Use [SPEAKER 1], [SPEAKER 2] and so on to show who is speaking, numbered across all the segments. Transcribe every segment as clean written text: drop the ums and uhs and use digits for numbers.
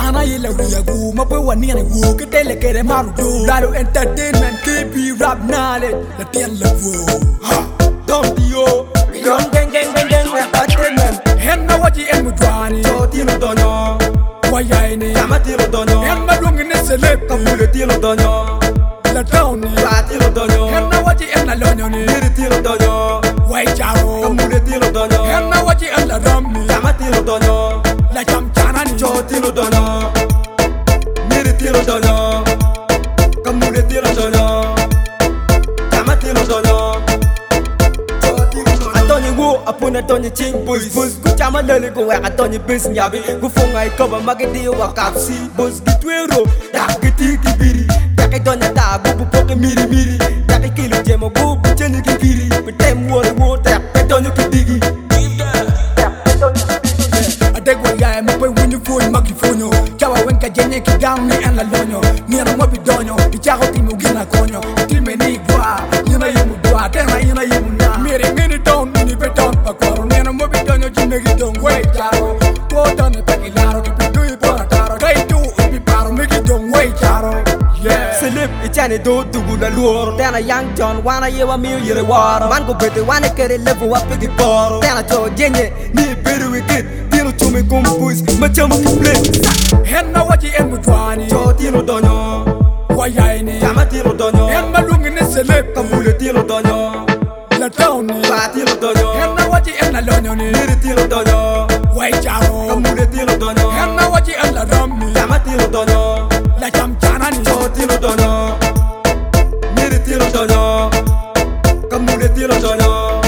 [SPEAKER 1] ana yela wiyagu mape wani ane wo ketele kere maru do Lalo entertainment keep rap knowledge la tien la wo Don't yo
[SPEAKER 2] Don't gang entertainment
[SPEAKER 1] Henna waji en mudwani
[SPEAKER 2] So tilo donyo
[SPEAKER 1] Wayaini
[SPEAKER 2] Kama tilo donyo
[SPEAKER 1] Henna dungi ne seleb
[SPEAKER 2] Kamule tilo donyo
[SPEAKER 1] La tawni
[SPEAKER 2] Ba tilo donyo
[SPEAKER 1] Henna waji en la lonyo ni
[SPEAKER 2] Niri tilo donyo
[SPEAKER 1] Way charo
[SPEAKER 2] Kamule tilo donyo
[SPEAKER 1] Henna waji en la ramni
[SPEAKER 2] Kama tilo donyo
[SPEAKER 1] La cham chanani
[SPEAKER 2] So tilo donyo Niri tilo donyo Kamule tilo donyo Kama tilo donyo Atoni wo apuna toni ching bus ku chama lele ko wa atoni bis nyabi ku fonga ikoba magedi wa kapsi bus gitwero da giti kibiri da ke dona da bu poke miri da ke kilo jemo bu cheni kibiri betem wo da ke dona kibigi
[SPEAKER 1] Adegwa ya mape winyi fui makifonyo Chawa wenka jenye ki down ni en la lonyo Ni ana mwabi donyo Ichago timu gina konyo Time ni gwa Nina yimu dwa Tena yina yimu na Miri mini don mini beton Pakwaro Ni ana mwabi donyo jime gidon Wey charo Kota ne peki laro Kipi dui pora taro Kai tu ipi paro Miki don wey charo Yeah
[SPEAKER 2] Slip ichane do tugu la luor Tena young John wana yewa miu yere war Man go bete wana kere level wa pegi poro Tena cho jenye ni beru wikit Tino chume kumpus Machamu kiplet
[SPEAKER 1] Henna waji en mudwani
[SPEAKER 2] Cho tino donyo
[SPEAKER 1] Wayaini
[SPEAKER 2] Kama tino donyo
[SPEAKER 1] Henna lungi ne seleb
[SPEAKER 2] Kamule tino donyo
[SPEAKER 1] La tawni
[SPEAKER 2] Ba tino donyo
[SPEAKER 1] Henna waji en la lonyo ni
[SPEAKER 2] Niri tino donyo
[SPEAKER 1] Way charo
[SPEAKER 2] Kamule tino donyo
[SPEAKER 1] Henna waji en la ramni
[SPEAKER 2] Kama tino donyo
[SPEAKER 1] La cham chanani
[SPEAKER 2] Cho tino donyo Niri tino donyo Kamule tino donyo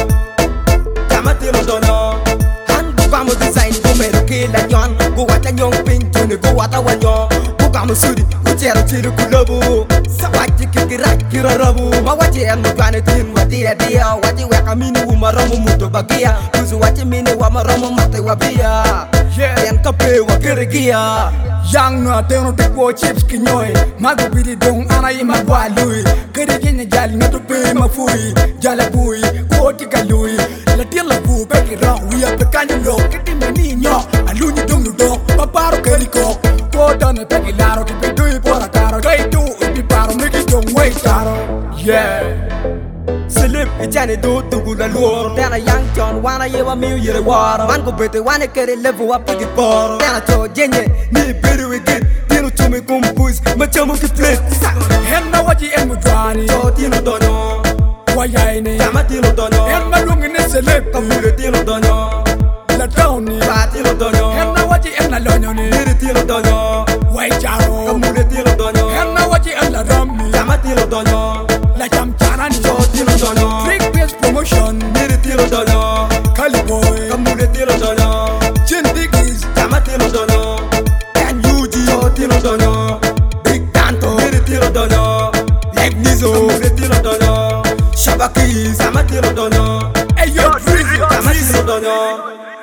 [SPEAKER 2] Kama tino donyo Han kamo design go mero kila nyon Go wata nyong ping tune go wata wanyo Go kamo sudi go chero chiru kulobu Wati kira rabu Ma wati en mugane tin wati ya dia Wati weka mini umaramu muto bagia Kuzu wati mini wamaramu mate wabia Yen kape wakirigia
[SPEAKER 1] Yang na teno te ko chips kinyoy Mago bidi dong ana yi magwa lui Kiri kenya jali na tupe mafui Jala bui ko tika lui La tia la bu beki rong We are the kind of low Kiti meni nyo Alunyi dong lu dong Paparo keri ko Ko dane peki laro Kipi dui pora taro Kai tu ipi paro Miki dong wey taro Yeah
[SPEAKER 2] Slip ichane do tugu la luor Tena young John wana yewa miu yere war Man go bete wana kere level wa pegi poro Tena cho jenye ni beru wikit Tino chume kumpus Machamu kiplet
[SPEAKER 1] Henna waji en mudwani
[SPEAKER 2] Cho tino donyo
[SPEAKER 1] Wayaini
[SPEAKER 2] Kama tino donyo
[SPEAKER 1] Henna lungi ne seleb
[SPEAKER 2] Kamule tino donyo
[SPEAKER 1] La tawni
[SPEAKER 2] Ba tino donyo
[SPEAKER 1] Henna waji en la lonyo ni
[SPEAKER 2] Niri tino donyo
[SPEAKER 1] Way charo
[SPEAKER 2] Kamule tino donyo
[SPEAKER 1] Henna waji en la ramni
[SPEAKER 2] Kama tino donyo
[SPEAKER 1] La cham chanani
[SPEAKER 2] Cho tino donyo
[SPEAKER 1] Trick based promotion
[SPEAKER 2] Niri tino donyo
[SPEAKER 1] Kali boy
[SPEAKER 2] Kamule tino donyo
[SPEAKER 1] Chin Diggies
[SPEAKER 2] Kama tino donyo Ken Yuji Cho tino donyo Big Tanto Niri tino donyo Leg Nizo Kamule tino donyo Shabakis Kama tino donyo
[SPEAKER 1] Hey yo Drizzy
[SPEAKER 2] Kama tino donyo